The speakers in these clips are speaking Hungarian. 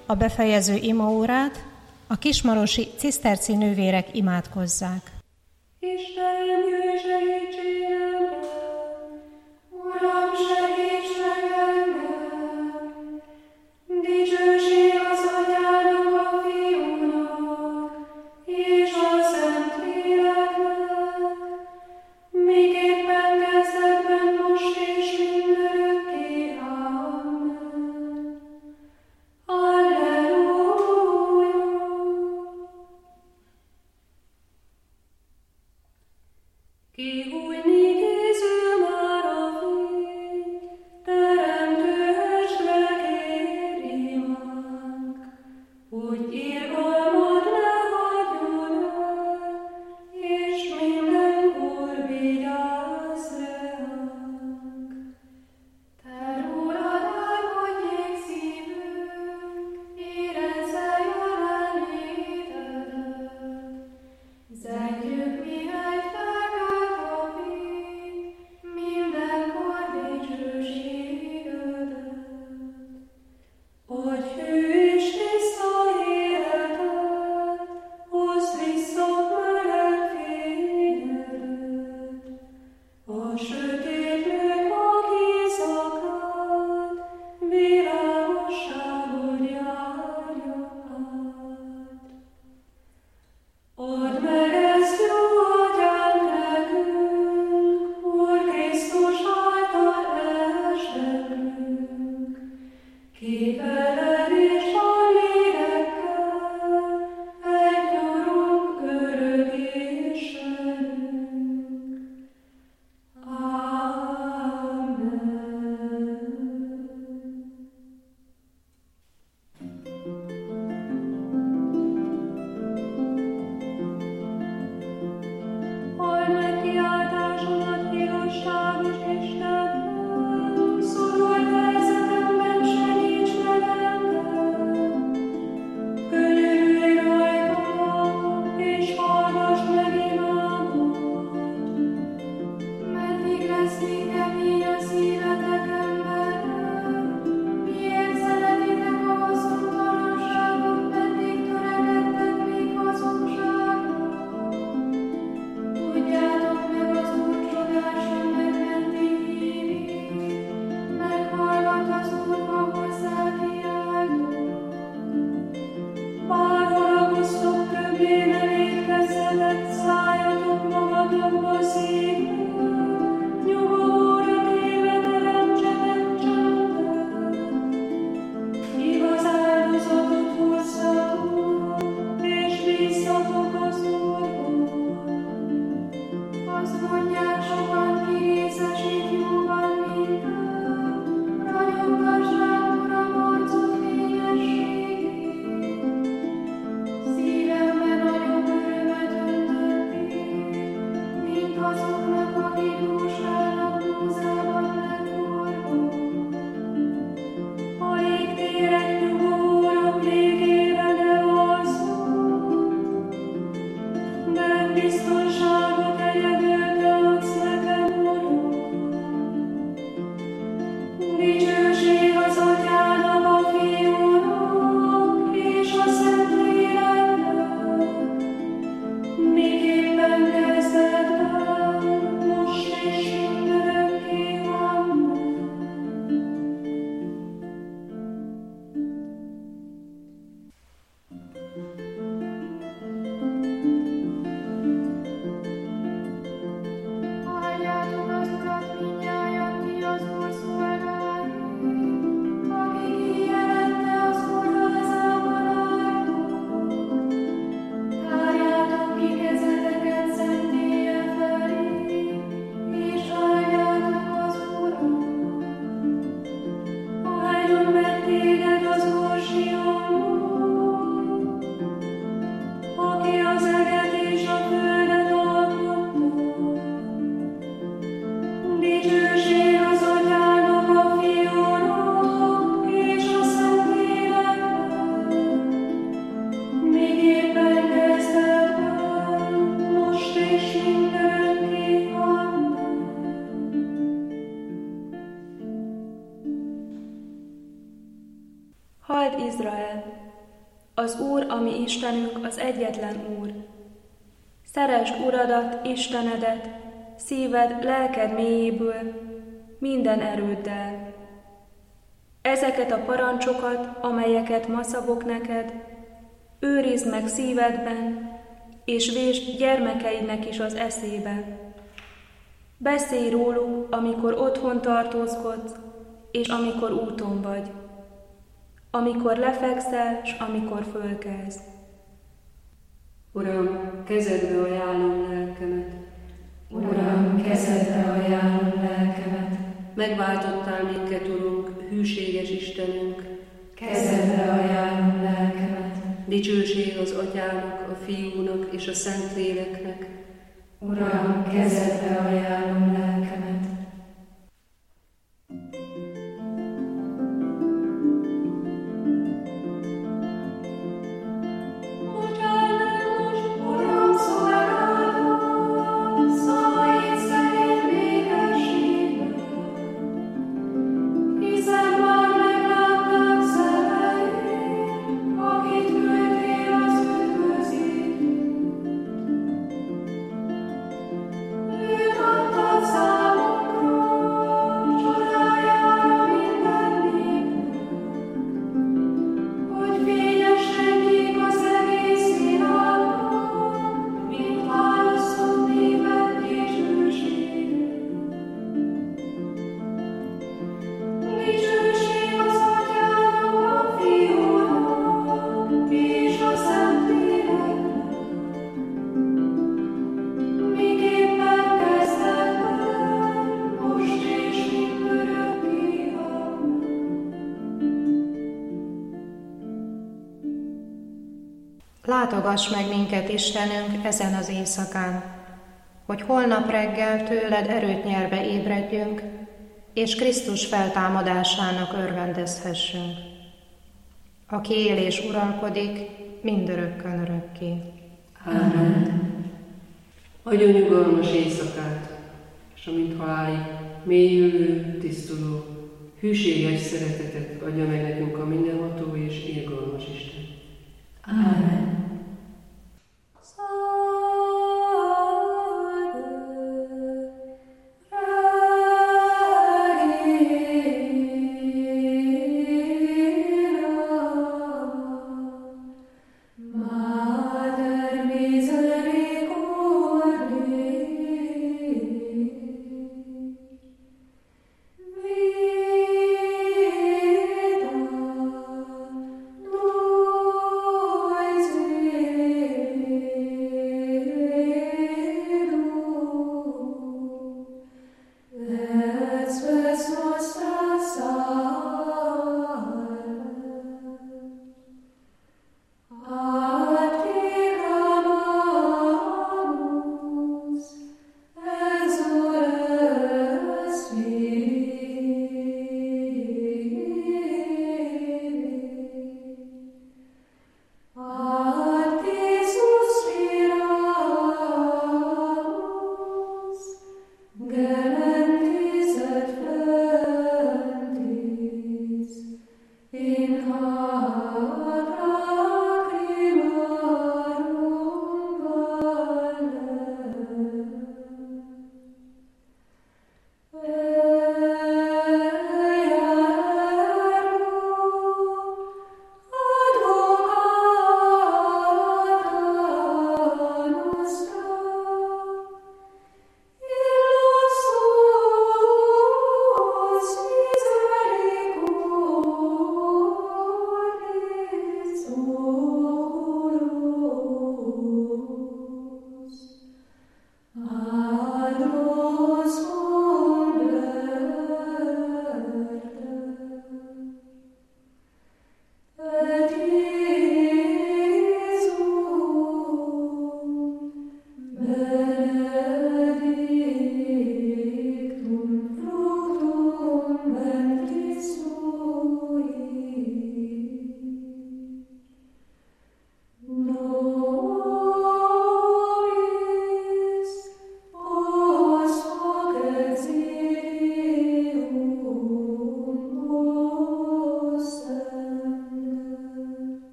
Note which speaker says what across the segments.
Speaker 1: A befejező imaórát a kismarosi ciszterci nővérek imádkozzák.
Speaker 2: Istenem, jöjj segítségemre! Uram, segíts meg engem! Dicsőség az Atyának, a Fiúnak, és a Szentléleknek, miképpen kezdetben, most és mindörökké. Amen. Alleluja! Kihújni készül már a fény,
Speaker 3: Izrael! Az Úr, a mi Istenünk, az egyetlen Úr. Szeresd Uradat, Istenedet, szíved, lelked mélyéből, minden erőddel. Ezeket a parancsokat, amelyeket ma szabok neked, őrizd meg szívedben, és vésd gyermekeidnek is az eszébe. Beszélj róluk, amikor otthon tartózkodsz, és amikor úton vagy, amikor lefekszel, s amikor fölkelsz.
Speaker 2: Uram, kezedbe ajánlom lelkemet.
Speaker 4: Uram, kezedbe ajánlom lelkemet.
Speaker 2: Megváltottál minket, Urunk, hűséges Istenünk.
Speaker 4: Kezedbe ajánlom lelkemet.
Speaker 2: Dicsőség az Atyának, a Fiúnak és a Szentléleknek.
Speaker 4: Uram, kezedbe ajánlom lelkemet.
Speaker 1: Látogass meg minket, Istenünk, ezen az éjszakán, hogy holnap reggel tőled erőt nyerve ébredjünk, és Krisztus feltámadásának örvendezhessünk, aki él és uralkodik mindörökkön örökké.
Speaker 4: Amen.
Speaker 2: Adjon nyugalmas éjszakát, és amint halálig mélyülő, tisztuló, hűséges szeretetet adja meg nekünk a mindenható és irgalmas Isten.
Speaker 4: Amen.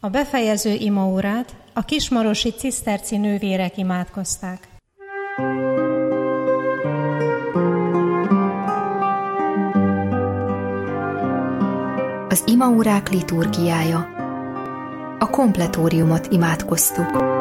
Speaker 1: A befejező imaórát a kismarosi ciszterci nővérek imádkozták.
Speaker 5: Az imaórák liturgiája. A kompletóriumot imádkoztuk.